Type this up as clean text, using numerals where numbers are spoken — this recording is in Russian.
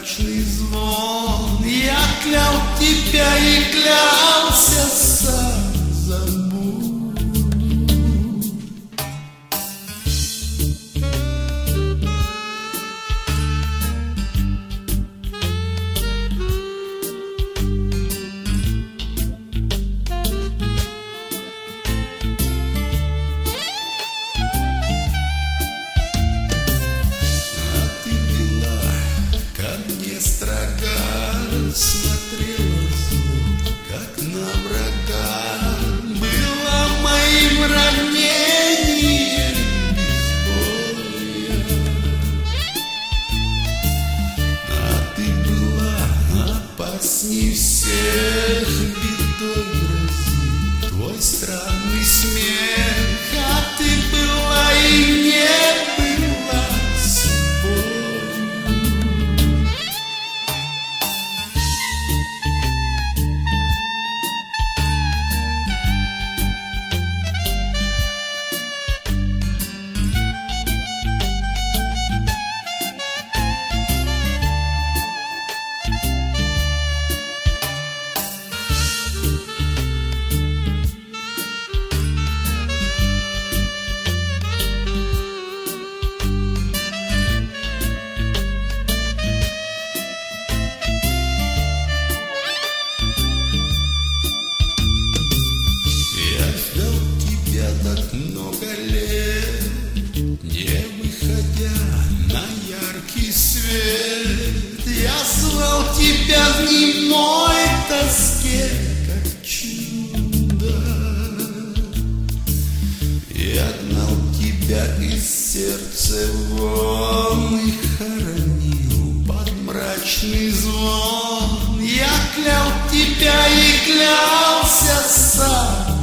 мрачный звон. Я клял тебя и клялся, сам забуду. Смотрела зло, как на врага, было моим ранением без боя. А ты была опасней всех, бедой грозит твой странный смех. А ты была и не была собой. Так много лет, не выходя на яркий свет, я звал тебя в немой тоске, как чудо. Я гнал тебя из сердца вон и хоронил под мрачный звон. Я клял тебя и клялся сам